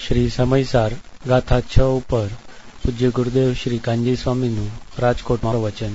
શ્રી સમયસાર ગાથા 6 ઉપર પૂજ્ય ગુરુદેવ શ્રી કાનજી સ્વામીનું રાજકોટમાં વચન.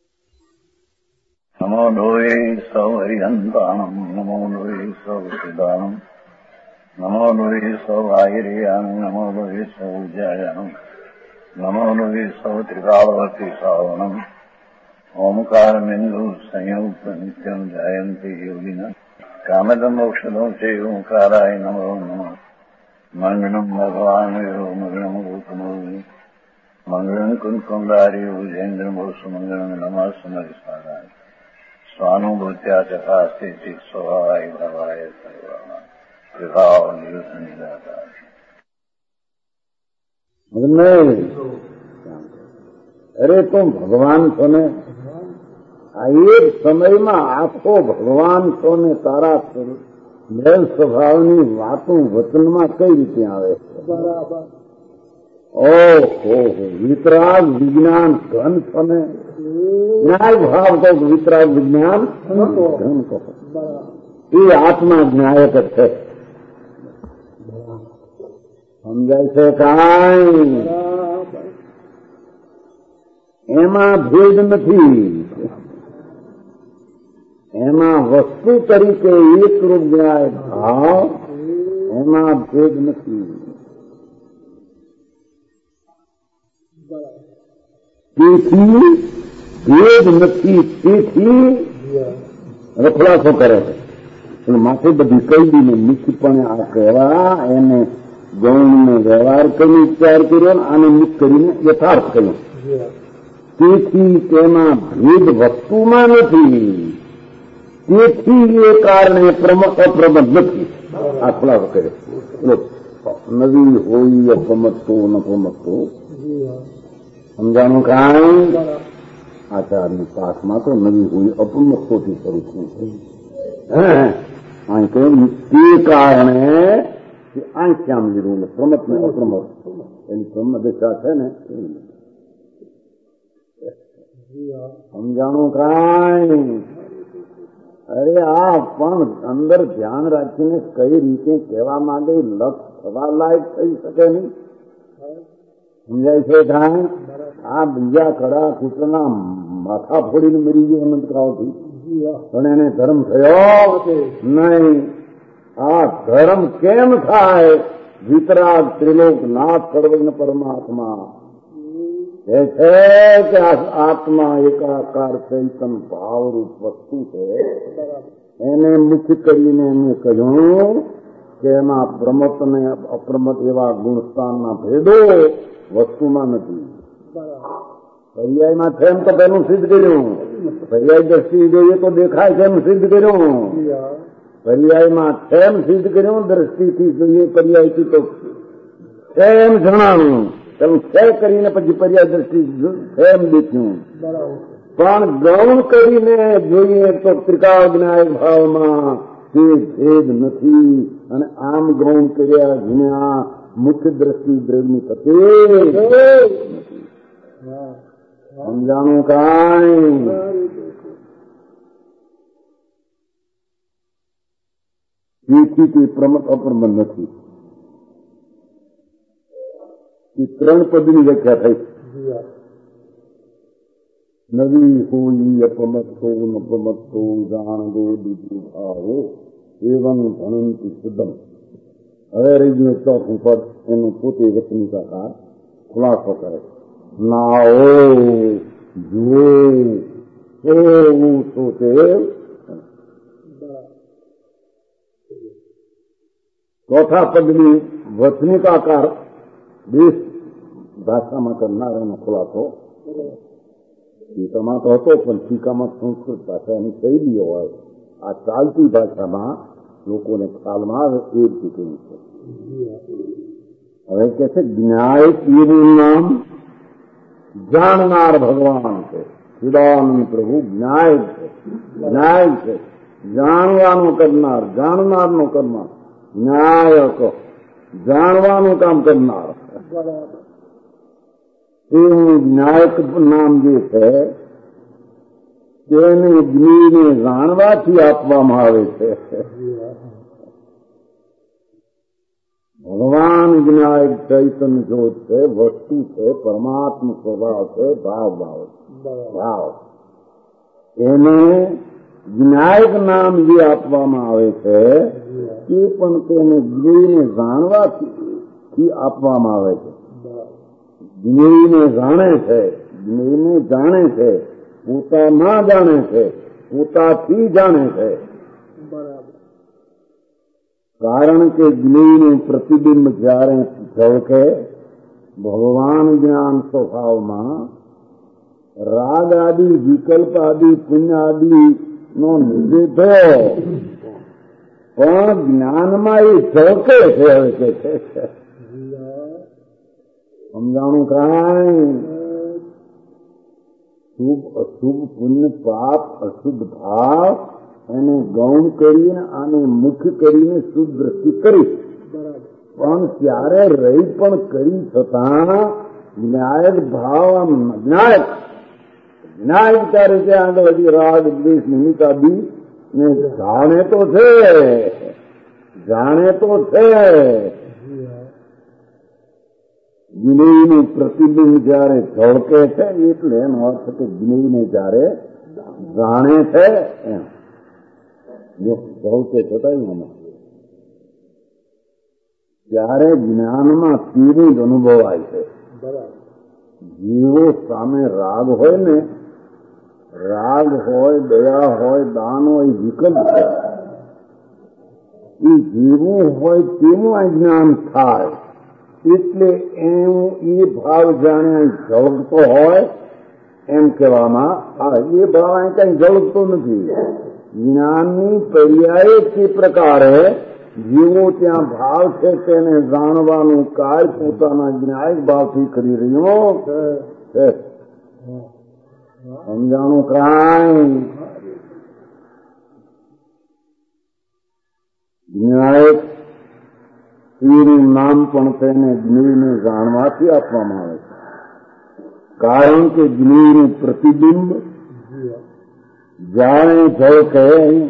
નમો લોહે સૌ હરિહંતાણમ, નમો લોહે સૌ સિદ્ધાણમ, નમો લોહે સૌ આહિર્યાન, નમો લોહે સૌ જયાનમ, નમો લોહે સૌ ત્રિકાળવતી સાવનમ, ઓમકાર બિંદુ સંયુક્ત નિત્યમ જયંતિ યોગિના કામદમ મોક્ષદો છે ઓંકારાય નમો નમઃ. મંગળમ ભગવાન મંગળમ ગોતમોહિ મંગળમ કુંકુમધારી ભુજેન્દ્ર મોક્ષ મંગળમ નમઃ સમરિસારાય સ્વાનુભૂત્યા ચકાસ્તે ચિત સ્વભાવાય ભવાય સર્વમાં વિભાવ નિવૃત્ત નિરાકાર. અરે તું ભગવાન છો ને, આ એક સમયમાં આખો ભગવાન છો ને, તારા મેલ સ્વભાવની વાતો વચનમાં કઈ રીતે આવે? બરાબર. ઓહો, વિતરાગ વિજ્ઞાન ઘન છો ને, ન્યાય ભાવ કહો, વિતરાગ વિજ્ઞાન ઘન કહો, એ આત્મા જ્ઞાયક જ છે. સમજાય છે કાંઈ? એમાં ભેદ નથી, એમાં વસ્તુ તરીકે એકરૂપ જ્ઞાય ભાવ, એમાં ભેદ નથી. તેથી ભેદ નથી, તેથી રખડાસો કરે છે. પણ માથે બધી કહી દીને મુખ્યપણે આ કહેવા, એને ગૌણને વ્યવહાર કરીને ઉચ્ચાર કર્યો, આને મુખ કરીને યથાર્થ કર્યો. તેથી તેમાં ભેદ વસ્તુમાં નથી, તેથી એ કારણે અપ્રમદ નથી. આ ખુલાસો કર્યો. નવી હોય અપમતો નપમતો સમજાણું કાંઈ? આચાર્યની પાઠમાં તો નવી હોય અપમતોથી શરૂ થયું. અહીં કહ્યું તે કારણે આંખ્યામ લીધું પ્રમત ને અપ્રમત, એની બ્રહ્મ દશા છે ને. સમજાણું કાંઈ? અરે આ પણ અંદર ધ્યાન રાખીને કઈ રીતે કહેવા માંગે લક્ષ થવા લાયક થઈ શકે નહીં. સમજાય છે કાંઈ? આ બીજા કડા કૂટના માથા ફોડીને મરી ગયો અનંતકાળથી, પણ એને ધર્મ થયો નહીં. આ ધર્મ કેમ થાય? વિતરાગ ત્રિલોક નાથ સર્વજ્ઞ પરમાત્મા એ છે કે આત્મા એકાકાર ચૈતન ભાવરૂપ વસ્તુ છે. એને મુખ્ય કરીને એમને કહ્યું કે એમાં પ્રમત ને અપ્રમત એવા ગુણસ્થાનના ભેદો વસ્તુમાં નથી. પર્યાયમાં છે એમ તો પેલું સિદ્ધ કર્યું, પર્યાય દ્રષ્ટિ જોઈએ તો દેખાય છે એમ સિદ્ધ કર્યું, પર્યાયમાં છે એમ સિદ્ધ કર્યું, દ્રષ્ટિથી જોઈએ પર્યાયથી તો છે એમ જણાવ્યું. પેલું છે કરીને પછી પર્યાય દ્રષ્ટિ એમ દેખ્યું. પણ ગૌણ કરીને જોઈએ તો ત્રિકાળ જ્ઞાયક ભાવમાં તે ભેદ નથી. અને આમ ગૌણ કર્યા વિના મુખ્ય દ્રષ્ટિ દ્રવ્યની થતે સમજાણું કાંઈ? તેથી તે પ્રમત અપ્રમત નથી. ત્રણ પદની વ્યાખ્યા થઈ. નવી હોય અપમતો નપમતો જાણગો દીધું ભાવો એવં ભણંતી શુદ્ધમ. હવે રહી ગયું ચોથું પદ, એનું પોતે વચનિકાકાર ખુલાસો કરે. નાઓ જુઓ તો તે ચોથા પદની વચનિકાકાર દેશ ભાષામાં કરનાર એનો ખુલાસો ટીકામાં તો હતો, પણ ટીકામાં સંસ્કૃત ભાષાની શૈલીઓ હોય, આ ચાલતી ભાષામાં લોકોને ખ્યાલમાં આવે એ રીતે કહ્યું છે. હવે કે છે જ્ઞાયક એવું નામ જાણનાર ભગવાન છે. ચિદાનંદ પ્રભુ જ્ઞાયક છે, જ્ઞાયક છે, જાણવાનું કરનાર, જાણનારનો કરનાર, ન્યાયક જાણવાનું કામ કરનાર. એવું જ્ઞાયક નામ જે છે તેને જ્ઞેયને જાણવાથી આપવામાં આવે છે. ભગવાન જ્ઞાયક ચૈતન્ય જ્યોત છે, વસ્તુ છે, પરમાત્મા સ્વભાવ છે, ભાવ એને જ્ઞાયક નામ જે આપવામાં આવે છે એ પણ તેને જ્ઞેયને જાણવાથી આપવામાં આવે છે. જ્ઞેયને જાણે છે, જ્ઞેયને જાણે છે, પોતામાં જાણે છે, પોતાથી જાણે છે. કારણ કે જ્ઞેયનું પ્રતિબિંબ જ્યારે ઝળકે ભગવાન જ્ઞાન સ્વભાવમાં રાગ આદિ વિકલ્પ આદિ પુણ્ય આદિ નો નિષેધો પણ જ્ઞાનમાં એ ઝળકે છે. હવે કે છે સમજાણું કાંઈ શુભ અશુભ પુણ્ય પાપ અશુદ્ધ ભાવ એને ગૌણ કરીને અને મુખ્ય કરીને શુદ્ધ દ્રષ્ટિ કરી, પણ ત્યારે રહી પણ કરી છતાં જ્ઞાયક ભાવ જ્ઞાયક ત્યારે ત્યાં આગળ હજી રાગ દ્વેષ નિમિત્ત આદિ ને જાણે તો છે. જ્ઞેયનું પ્રતિબિંબ જયારે ઝળકે છે એટલે એનો અર્થ કે જ્ઞેયને જયારે જાણે છે એમ ઝળકે છતાં ત્યારે જ્ઞાનમાં તીરું જ અનુભવાય છે. જીવો સામે રાગ હોય ને, રાગ હોય, દયા હોય, દાન હોય, વિકલ્પ છે, એ જેવું હોય તેનું આ જ્ઞાન થાય. એટલે એમ એ ભાવ જાણે ઝળકતો હોય એમ કહેવામાં આવે. એ ભાવ અહીં કઈ ઝળકતો નથી. જ્ઞાનની પર્યાય તે પ્રકારે જીવો ત્યાં ભાવ છે તેને જાણવાનું કાર્ય પોતાના જ્ઞાયક ભાવથી કરી રહ્યો છે. સમજાણું કાંઈ? જ્ઞાયક એનું નામ પણ તેને જ્ઞેયને જાણવાથી આપવામાં આવે છે. કારણ કે જ્ઞેયનું પ્રતિબિંબ જાણે ઝળકે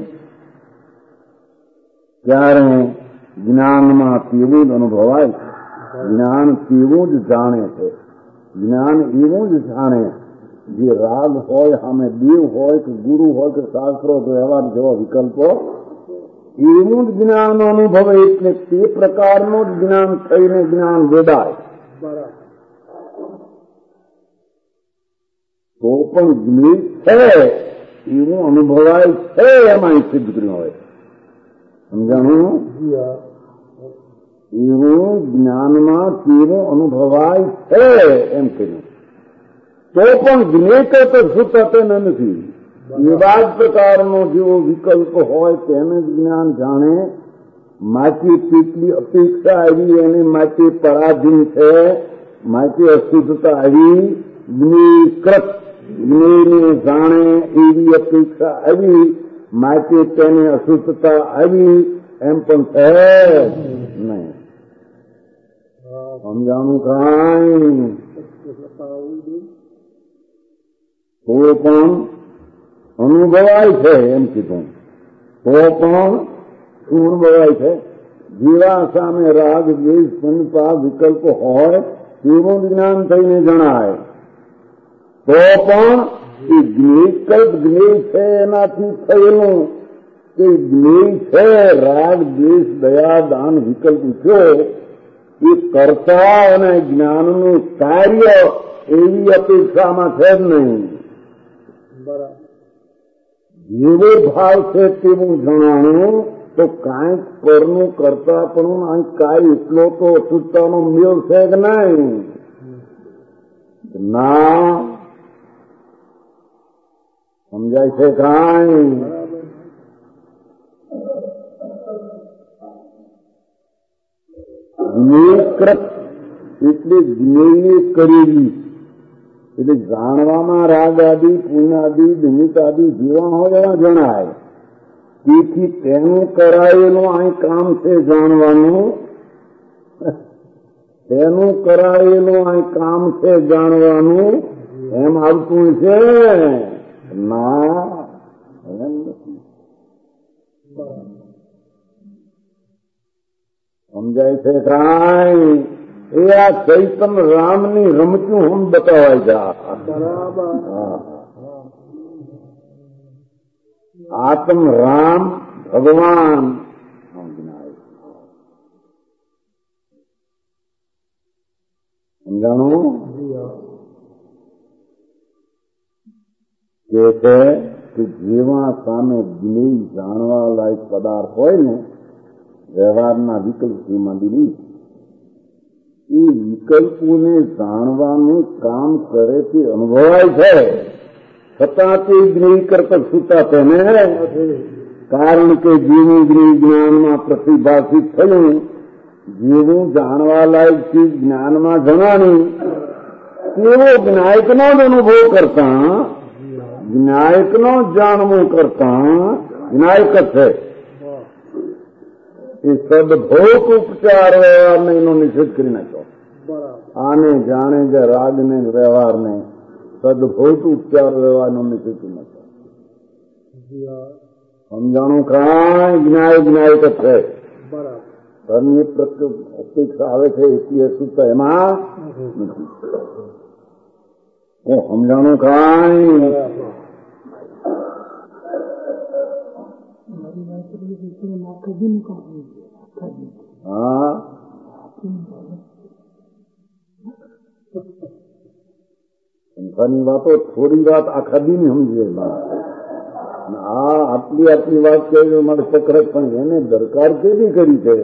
ત્યારે જ્ઞાનમાં તેવું જ અનુભવાય છે. જ્ઞાન તેવું જ જાણે છે. જ્ઞાન એવું જ જાણે જે રાગ હોય, સામે દેવ હોય કે ગુરુ હોય કે શાસ્ત્રો વ્યવહાર જેવા વિકલ્પો, એવું જ જ્ઞાન અનુભવે. એટલે તે પ્રકારનું જ જ્ઞાન થઈને જ્ઞાન વેદાય. તો પણ જ્ઞેય છે એવું અનુભવાય છે એમાં સિદ્ધ કર્યું હોય. સમજાણું? એવું જ્ઞાનમાં તેવું અનુભવાય છે એમ કર્યું. તો પણ જ્ઞેય તો સુતતે નથી. એવા જ પ્રકારનો જેવો વિકલ્પ હોય તેને જ્ઞાન જાણે. માટે કેટલી અપેક્ષા આવી એને માટે પરાધીન છે, માટે અશુદ્ધતા આવી, જ્ઞેયકૃત જ્ઞેયને જાણે એવી અપેક્ષા આવી, માટે તેને અશુદ્ધતા આવી એમ પણ છે નહીં. સમજાણું કાંઈ? તો પણ અનુભવાય છે એમ કીધું. તો પણ શું અનુભવાય છે? જીવા સામે રાગ દ્વેષ સંપાપ વિકલ્પ હોય તેવું જ્ઞાન થઈને જણાય. તો પણ એ જ્ઞેયકલ્પ જ્ઞેય છે એનાથી થયેલું કે જ્ઞેય છે રાગ દ્વેષ દયા દાન વિકલ્પ છે એ કરતા અને જ્ઞાનનું કાર્ય એવી અપેક્ષામાં છે જ નહીં. જેવો ભાવ છે તેવું જણાણું તો કાંઈક પરનું કરતા પણ અહીં કાંઈ એટલો તો અશુદ્ધતાનો મેળ છે કે નહીં? ના. સમજાય છે કાંઈ? જ્ઞેયકૃત એટલે જ્ઞેય કરેલી, એટલે જાણવામાં રાગ આદિ પુણ્ય આદિ નિમિત્ત આદિ જીવન હોય એવા જણાય. તેથી તેનું કરાયેલું અહીં કામ છે જાણવાનું. તેનું કરાયેલું અહીં કામ છે જાણવાનું એમ આવતું છે? ના, એમ નથી. સમજાય છે કાંઈ? એ આ ચૈતન રામની રમતું હમ બતાવાય જા. આત્મ રામ ભગવાન સમજાણું કે છે કે જેવા સામે જ્ઞેય જાણવા લાયક પદાર્થ હોય ને વ્યવહારના વિકલ્પથી માંડીને એ વિકલ્પોને જાણવાનું કામ કરે તે અનુભવાય છે, છતાં તે જ્ઞેય કરતા છૂટા તેને. કારણ કે જેવું જ્ઞેય જ્ઞાનમાં પ્રતિભાષિત થયું, જેવું જાણવા લાયક ચીજ જ્ઞાનમાં જણાણી, તેવો જ્ઞાયકનો જ અનુભવ કરતા, જ્ઞાયકનો જાણવું કરતા જ્ઞાયક છે. એ સદભોગ ઉપચાર વ્યવહારને એનો નિષેધ કરી નાખ્યો. આને જાણે જે રાગને વ્યવહારને સદભોગ ઉપચાર વ્યવહારનો નિષેધ કરી નાખ્યો. સમજાણું કાંઈ જ્ઞાય જ્ઞાયક છે. ધર્મની અપેક્ષા આવે છે એટલી અશુદ્ધતા એમાં નથી. સમજાણું કાંઈ? હા, સંસારની વાતો થોડી વાત આખા દી ની સમજે. આટલી આટલી વાત કહે મારે ચક્ર, પણ એને દરકાર કેવી કરી છે?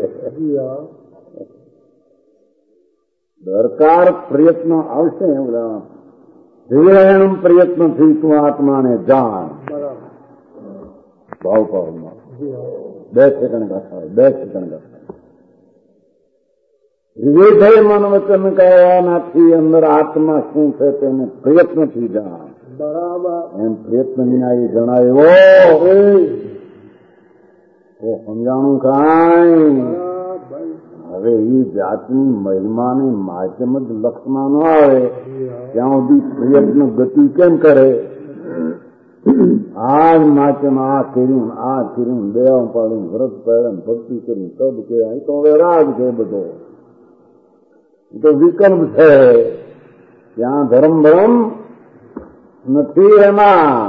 દરકાર પ્રયત્ન આવશે. જીવન પ્રયત્નથી તું આત્માને જાણ. ભાવ ભાવમાં 2 સેકન્ડ ગાથા, 2 સેકન્ડ ગાથા. વિવેધય મન વચન કહેવાનાથી અંદર આત્મા શું છે તેને પ્રયત્નથી જાણ. બરાબર. એમ પ્રયત્ન વિના એ જણાવ્યો તો સમજાણું કાંઈ? હવે એ જાતની મહિમાને માધ્યમ જ લક્ષમાં ન આવે ત્યાં સુધી પ્રયત્ન ગતિ કેમ કરે? આ જ માધ્યમ આ કર્યું દયા પાડીને વ્રત પાડે ભક્તિ કરી સબ કે અહીં તો હવે રાગ છે બધો, તો વિકલ્પ છે. ત્યાં ધર્મ ભરમ નથી. એમાં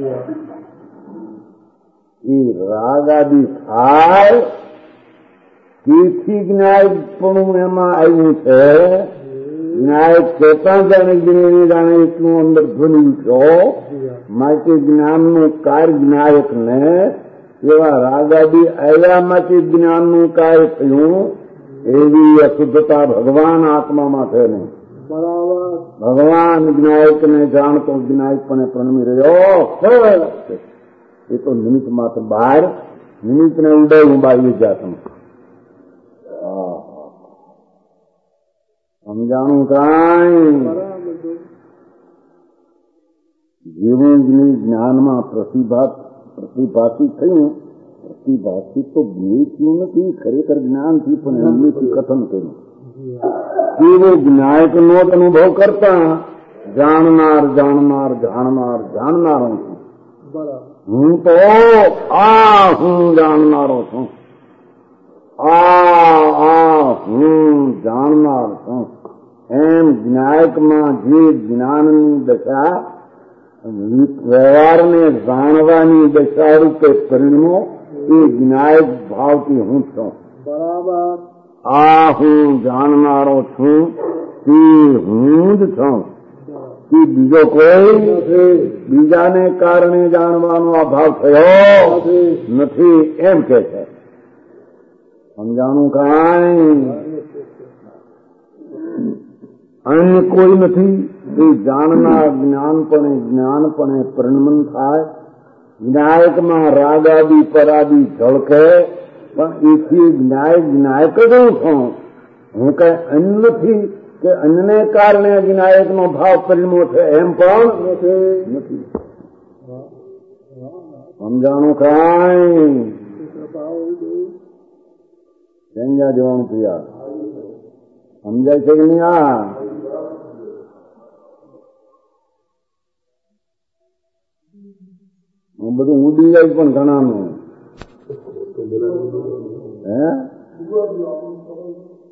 એ રાગ આદિ થાય તેથી જ્ઞાયકપણું એમાં આવ્યું છે. જ્ઞાયક ચેતા જાણે જાણે એટલું અંદર ધ્વનિ છો માટે જ્ઞાનનું કાર્ય જ્ઞાયક ને એવા રાગાદી આવ્યા માટે જ્ઞાનનું કાર્ય થયું. એવી અશુદ્ધતા ભગવાન આત્મામાં છે નહીં. બરાબર. ભગવાન જ્ઞાયકને જાણતો જ્ઞાયકપણે પ્રણમી રહ્યો. એ તો નિમિત્ત માત્ર બહાર નિમિત્તને ઉડાયું બાવી જાતમ. સમજાણું કાંઈ? જેવું જ્ઞાનમાં પ્રતિભાષિત થયું. પ્રતિભાષિત તો જ્ઞેયથી નથી, ખરેખર જ્ઞાનથી પણ એમનેથી કથન કર્યું. એવો જ્ઞાયકનો જ અનુભવ કરતા જાણનાર જાણનાર જાણનાર જાણનારો છું. હું તો હું જાણનારો છું. હું જાણનાર છું. એમ જ્ઞાયકમાં જે જ્ઞાનની દશા વ્યવહારને જાણવાની દશા રૂપે પરિણમો એ જ્ઞાયક ભાવથી હું છું. બરાબર. હું જાણનારો છું તે હું જ છું. કે બીજો કોઈ બીજાને કારણે જાણવાનો આ ભાવ થયો નથી એમ કે છે. સમજાણું કાંઈ? અન્ય કોઈ નથી. એ જાણનાર જ્ઞાનપણે પરિણમન થાય. જ્ઞાયકમાં રાગાદી પરાદી ઝળકે પણ એથી જ્ઞાયક જ હું છું. હું કઈ અન્ય નથી કે અન્યને કારણે જ્ઞાયકનો ભાવ પરિણમો છે એમ પણ નથી. સમજાણું કાંઈ? સમજ્યા જવાનું પ્રિયા? સમજાય છે કે નહીં? હું બધું ઉડી જાય પણ ઘણાનું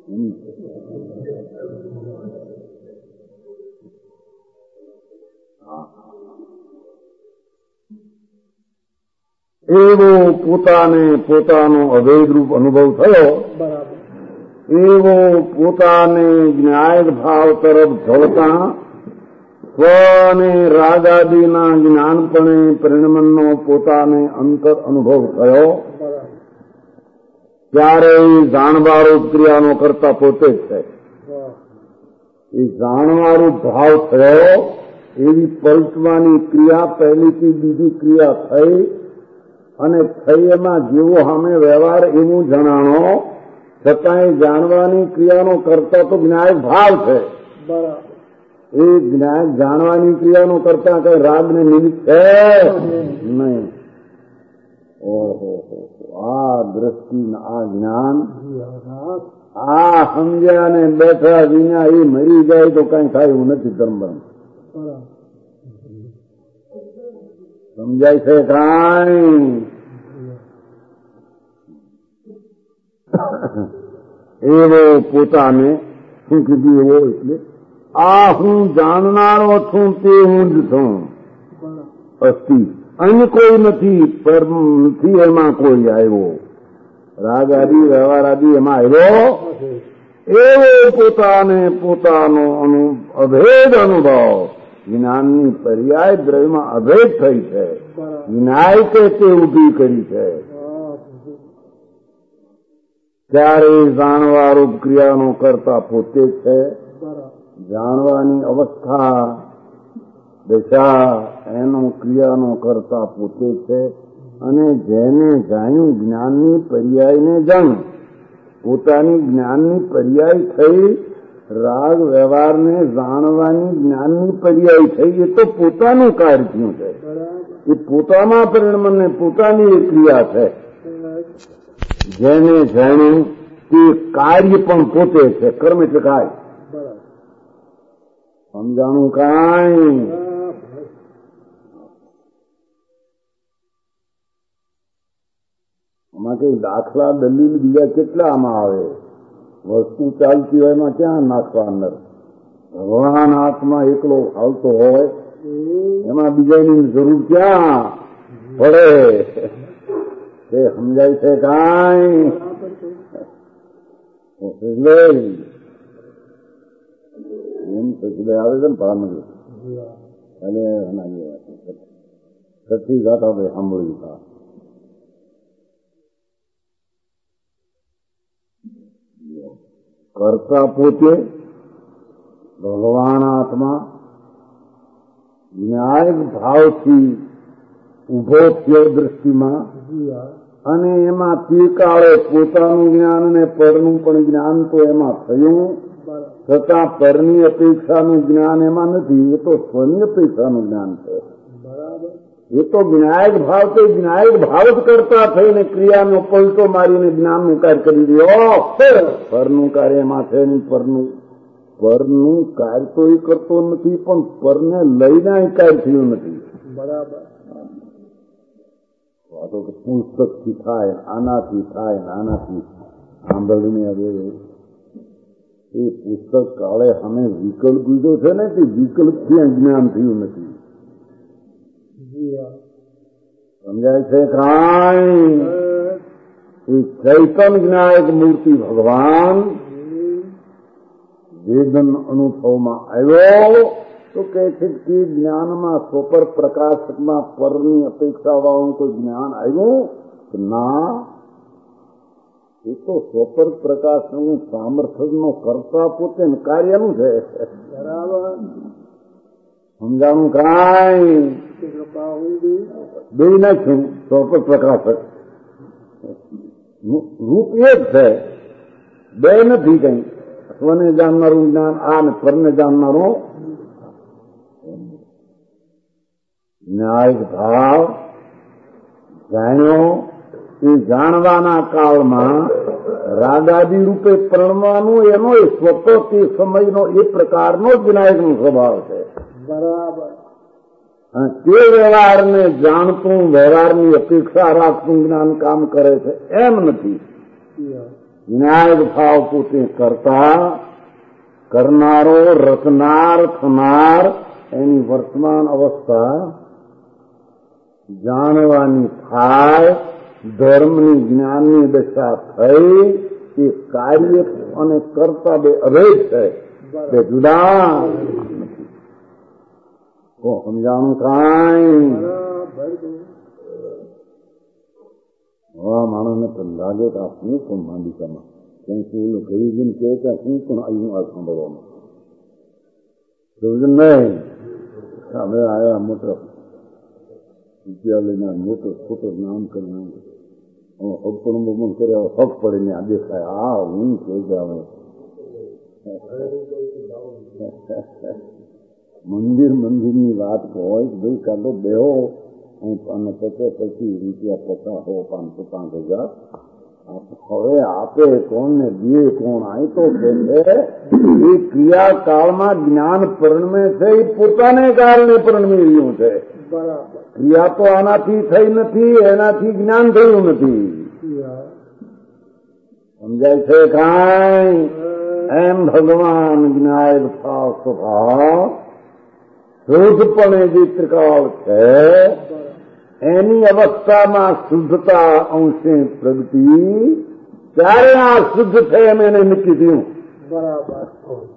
એવો પોતાને પોતાનો અભેદરૂપ અનુભવ થયો, એવો પોતાને જ્ઞાયક ભાવ તરફ ઢળતા સ્વ અને રાગાદીના જ્ઞાનપણે પરિણમનનો પોતાને અંતર અનુભવ થયો, ત્યારે જાણવારૂપ ક્રિયાનો કરતા પોતે જ છે. એ જાણવારૂપ ભાવ થયો, એવી પલટવાની ક્રિયા પહેલીથી બીજી ક્રિયા થઈ અને થઈ એમાં જેવો સામે વ્યવહાર એવું જણાણો, છતાંય જાણવાની ક્રિયાનો કરતા તો જ્ઞાયક ભાવ છે. એ જ્ઞાન જાણવાની ક્રિયાનો કરતા કઈ રાગ ને નિમિત્ત છે નહીં. ઓહો, આ દ્રષ્ટિ આ જ્ઞાન આ સમજ્યા ને બેઠા વિના એ મરી જાય તો કઈ થાય એવું નથી. ધર્મ સમજાય છે કાંઈ? એવો પોતાને શું કીધું? એવો એટલે આ હું જાણનારો છું તે હું જ છું. અસ્તિ અન્ય કોઈ નથી, પરથી એમાં કોઈ આવ્યો. રાગ આદિ વ્યવહાર આદિ એમાં આવ્યો. એવો પોતાને પોતાનો અભેદ અનુભવ જ્ઞાનની પર્યાય દ્રવ્યમાં અભેદ થઈ છે. વિનાયકે તે ઉભી કરી છે. ત્યારે જાણવારૂપ ક્રિયાનો કરતા પોતે છે. જાણવાની અવસ્થા દશા એનો ક્રિયાનો કરતા પોતે છે. અને જેને જાણ્યું જ્ઞાનની પર્યાયને જાણ્યું, પોતાની જ્ઞાનની પર્યાય થઈ, રાગ વ્યવહારને જાણવાની જ્ઞાનની પર્યાય થઈ, એ તો પોતાનું કાર્ય થયું છે. એ પોતાના પરિણમને પોતાની એ ક્રિયા છે. જેને જાણ્યું તે કાર્ય પણ પોતે છે. કર્મ એટલે કાર્ય. સમજાણું કાંઈ? આમાં કઈ દાખલા દલીલ બીજા કેટલા આમાં આવે? વસ્તુ ચાલતી હોય એમાં ક્યાં નાખવા અંદર? ભગવાન આત્મા એકલો આવતો હોય એમાં બીજાની જરૂર ક્યાં પડે? તે સમજાય છે કાંઈ? એમ સચલે આવે છે ને પામી અને સચી ગાતા ભાઈ સાંભળ્યું હતા. કરતા પોતે ભગવાન આત્મા ન્યાયિક ભાવથી ઉભો થયો દ્રષ્ટિમાં, અને એમાં તે કાળે પોતાનું જ્ઞાન અને પરનું પણ જ્ઞાન તો એમાં થયું, છતાં પરની અપેક્ષાનું જ્ઞાન એમાં નથી. એ તો સ્વની અપેક્ષાનું જ્ઞાન છે. એ તો જ્ઞાયક ભાવ તો જ્ઞાયક ભાવ જ કરતા થઈને ક્રિયાનો પલટો મારીને જ્ઞાનનું કાર્ય કરી રહ્યો. પરનું કાર્ય એમાં છે નહીં. પરનું કાર્ય તો એ કરતો નથી, પણ પરને લઈને કાર્ય થયું નથી. બરાબર. વાતો કે પુસ્તકથી થાય, આનાથી થાય, આનાથી સાંભળીને હવે એ પુસ્તક કાળે અમે વિકલ્પ લીધો છે ને, તે વિકલ્પથી જ્ઞાન થયું નથી. સમજાય છે કાંઈ? એ ચૈતન જ્ઞાયક મૂર્તિ ભગવાન વેદન અનુભવમાં આવ્યો તો કહે છે કે જ્ઞાનમાં સ્વપર પ્રકાશકમાં પરની અપેક્ષા વાળું કોઈ જ્ઞાન આવ્યું કે ના? એ તો સ્વપર પ્રકાશનું સામર્થ્યનો કરતા પોતે કાર્યનું છે. બરાબર. સમજાણું કાંઈ? બે નાખ્યું. સ્વપર પ્રકાશક રૂપ એ જ છે, બે નથી કઈ. સ્વને જાણનારું જ્ઞાન આ ને પરને જાણનારો ન્યાયિક ભાવ જાણ્યો. એ જાણવાના કાળમાં રાગાદી રૂપે પરણવાનું એનો એ સ્વતઃ તે સમયનો એ પ્રકારનો જ વિનાયકનો સ્વભાવ છે. બરાબર. તે વ્યવહારને જાણતું, વ્યવહારની અપેક્ષા રાખતું જ્ઞાન કામ કરે છે એમ નથી. વિનાયક ભાવ પોતે કરતા, કરનારો, રચનાર, થનાર, એની વર્તમાન અવસ્થા જાણવાની થાય, ધર્મની જ્ઞાનની દશા થઈ, એ કાર્ય અને કરતા બે અભેદ છે, બે જુદા નથી. તો સમજાણું કાંઈ હવા માણસને પણ લાગે કે આ શું પણ માંડિકામાં ક્યાંય શું ગરીબીને કહે કે શું પણ આવ્યું આ સાંભળવામાં સમજ નહીં. હવે આવ્યા મોટા વિદ્યાલયના મોટો ખોટો નામ કરી અપણ બપણ કર્યા હક પડે ને આ દેખાય આ હું કે આવે મંદિરની વાત હોય ભાઈ કાઢો બેહો અને પછી રૂપિયા 50,000 હવે આપે કોણ ને દે કોણ આય તો કે એ ક્રિયાકાળમાં જ્ઞાન પરિણમે છે, એ પોતાને કારણે પરિણમી રહ્યું છે. ક્રિયા તો આનાથી થઈ નથી, એનાથી જ્ઞાન થયું નથી. સમજાય છે કાંઈ? એમ ભગવાન જ્ઞાય ભાવ સ્વભાવ શુદ્ધપણે જે ત્રિકાળ છે એની અવસ્થામાં શુદ્ધતા અંશે પ્રગતિ, ત્યારે આ શુદ્ધ છે એમ એને નક્કી થયું. બરાબર.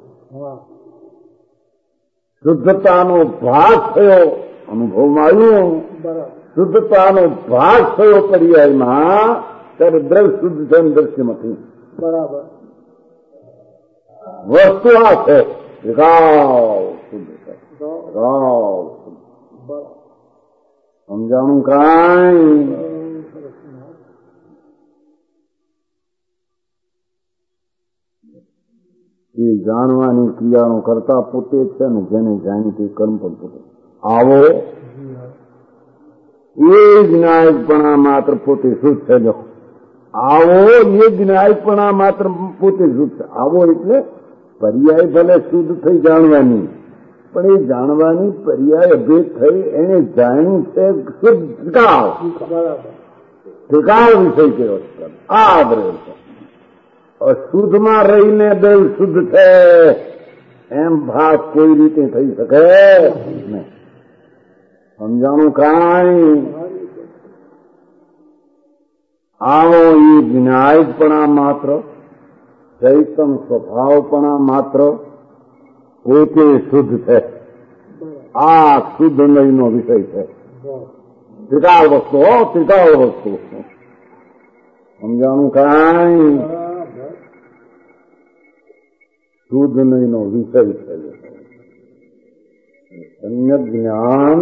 શુદ્ધતાનો ભાગ થયો અનુભવમાં આવ્યું, શુદ્ધતાનો ભાગ થયો પર્યાયમાં, ત્યારે દ્રવ્ય શુદ્ધ છે દ્રશ્યમાં થયું. બરાબર. વસ્તુ આ છે ત્રિકાળ શુદ્ધ છે, ત્રિકાળ શુદ્ધ. સમજાણું કાંઈ? એ જાણવાની ક્રિયાનો કરતા પોતે છે ને જેને જાણી તે કર્મ પણ પોતે. આવો એ જ્ઞાયકપણા માત્ર પોતે શુદ્ધ છે. જો આવો એ જ્ઞાયકપણા માત્ર પોતે શુદ્ધ છે. આવો એટલે પર્યાય ભલે શુદ્ધ થઈ જાણવાની, પણ એ જાણવાની પર્યાય અભેદ થઈ એને જાણ્યું છે શુદ્ધ ત્રિકાળ. ત્રિકાળ વિષય કયો છે આ દ્રવ્ય છે. અશુદ્ધમાં રહીને દેવ શુદ્ધ છે એમ ભાગ કોઈ રીતે થઈ શકે નહીં. સમજાણું કાંઈ? આવો એ જ્ઞાયકપણા માત્ર, ચૈતન સ્વભાવપણા માત્ર પોતે શુદ્ધ છે. આ શુદ્ધ નયનો વિષય છે. ત્રિકાળ વસ્તુ, ત્રિકાળ વસ્તુ. સમજાણું કાંઈ? શુદ્ધ નયનો વિષય છે. સમ્યક જ્ઞાન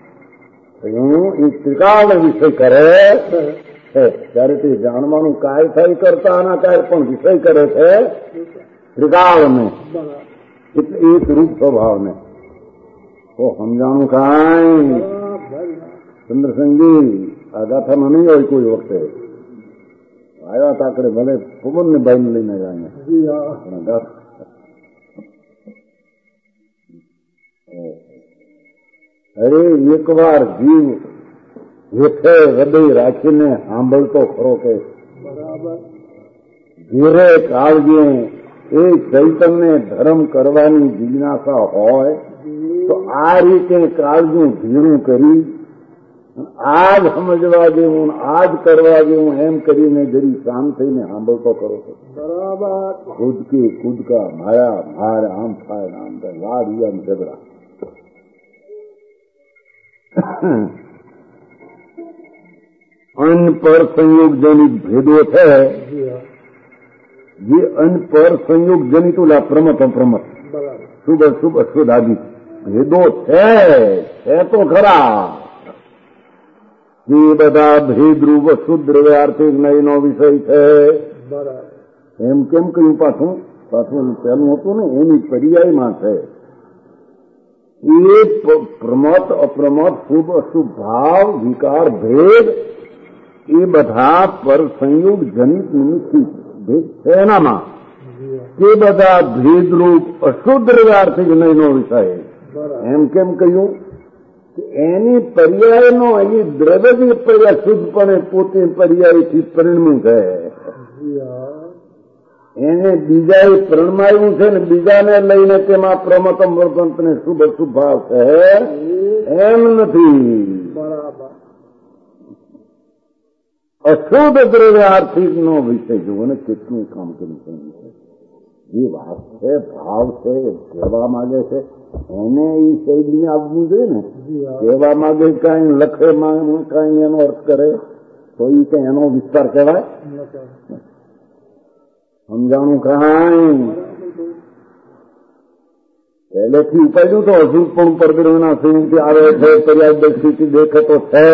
એ ત્રિકાળ વિષય કરે છે, ત્યારે તે જાણવાનું કાર્ય થાય કરતા આના કાર્ય પણ વિષય કરે છે ત્રિકાળને, એટલે એક રૂપ સ્વભાવને. તો સમજાણું કાંઈ? ચંદ્રસંગી આ ગાથામાં નહીં હોય કોઈ વખતે આવ્યા તાકડે ભલે ફુમનને ભાઈને લઈને આવ્યા. અરે એકવાર જીવ હેઠે હૃદય રાખીને સાંભળતો ખરો કે ધીરે કાળજે એ ચૈતન્ય ધર્મ કરવાની જિજ્ઞાસા હોય તો આ રીતે કાળજું ભીણું કરી આજ સમજવા જેવું, આજ કરવા જેવું એમ કરીને જરી શાંત થઈને સાંભળતો કરો છો. બરાબર. કૂદકી કૂદકા માયા મારે આમ થાય આમ થાય વાદ વિવાદ ઝઘડા. અન્ન પર સંયોગ જનિત ભેદો છે, જે અન્ન પર સંયોગ જનિત ઓલા પ્રમત અપ્રમત શુભ અશુભ અશુદ્ધ આદિ ભેદો છે તો ખરા. એ બધા ભેદરૂપ શુદ્ધ દ્રવ્યાર્થિક નયનો વિષય છે. એમ કેમ કહ્યું? પાછું પહેલું હતું ને એની પર્યાયમાં છે. એ પ્રમત અપ્રમત શુભ અશુભ ભાવ વિકાર ભેદ એ બધા પર સંયોગ જનિત નિમિત્તિક ભેદ છે. એનામાં તે બધા ભેદરૂપ અશુદ્ધ દ્રવ્યાર્થિક નયનો વિષય. એમ કેમ કહ્યું? એની પર્યાયનો એ દ્રવ્ય પર્યાય શુદ્ધપણે પોતે પર્યાયથી પરિણમ્યું છે. એને બીજાએ પ્રણમાયું છે ને બીજાને લઈને તેમાં પ્રમતમ વર્તંતને શુભ અશુભ ભાવ છે એમ નથી. અશુદ્ધ દ્રવ્ય આર્થિકનો વિષય જુઓ ને કેટલું કામ કર્યું છે. જે વાત છે ભાવ છે કહેવા માંગે છે એને એ શૈલી આપવું જોઈએ ને. કહેવા માંગે કઈ લખે કઈ એનો અર્થ કરે તો એ કઈ એનો વિસ્તાર કહેવાય? સમજાણું કઈ પહેલેથી ઉપાડ્યું તો હજુ પણ પરદ્રવના સિંહથી આવે છે પર્યાય દર્શિથી દેખે તો છે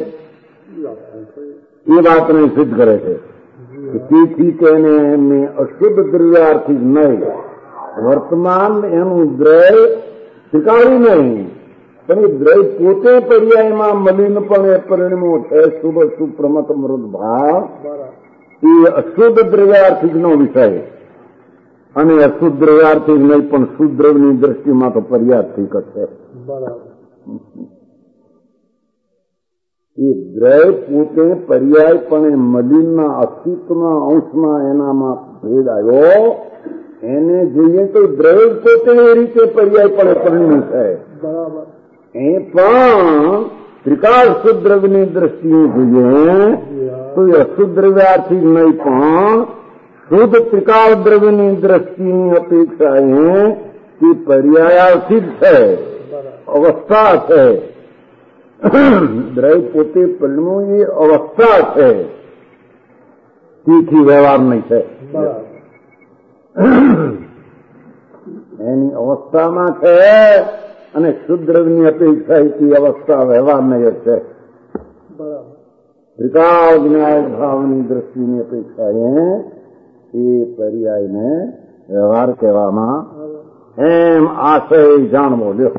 એ વાતને સિદ્ધ કરે છે. તેથી તેને એમને અશુદ્ધ દ્રવ્યાર્થી નહીં વર્તમાન એનું દ્રવ્ય સ્વીકાર્યું નહીં પણ એ દ્રવ્ય પોતે પર્યાયમાં મલિન પણ એ પરિણમો છે શુભ શુભ પ્રમત મૃત ભાવ એ અશુદ્ધ દ્રવ્યાર્થિકનો વિષય અને અશુદ્ધ દ્રવ્યાર્થિક નહીં પણ શુદ્રવની દ્રષ્ટિમાં તો પર્યાર્થિક જ છે. એ દ્રવ્ય પોતે પર્યાયપણે મલિનના અસ્તિત્વના અંશમાં એનામાં ભેદ આવ્યો એને જોઈએ તો દ્રવ્ય પોતે એ રીતે પર્યાયપણે પરિણ્યું છે. એ પણ ત્રિકાળ શુદ્ધ દ્રવ્યની દ્રષ્ટિએ જોઈએ તો એ અશુદ્ધ દ્રવ્યાર્થિક નહીં પણ શુદ્ધ ત્રિકાળ દ્રવ્યની દ્રષ્ટિની અપેક્ષાએ તે પર્યાયાર્થિક છે, અવસ્થા છે. દ્રવ્ય પોતે પરિણમવું એ અવસ્થા છે, તેથી વ્યવહાર નહીં છે. એની અવસ્થામાં છે અને શુદ્ધ દ્રવ્યની અપેક્ષા એથી અવસ્થા વ્યવહાર નહીં છે. ત્રિકાળ જ્ઞાય ભાવની દ્રષ્ટિની અપેક્ષાએ એ પર્યાયને વ્યવહાર કહેવામાં એમ આશય જાણવો લ્યો.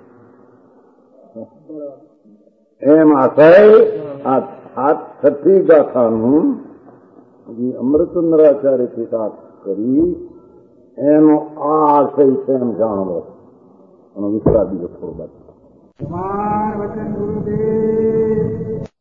એમ આશય આ છઠ્ઠી ગાથાનું અમૃતચંદ્રાચાર્ય ટીકા કરી એનો આ આશય છે એમ જાણવો અને વિસ્તાર બીજો થોડો બાદ.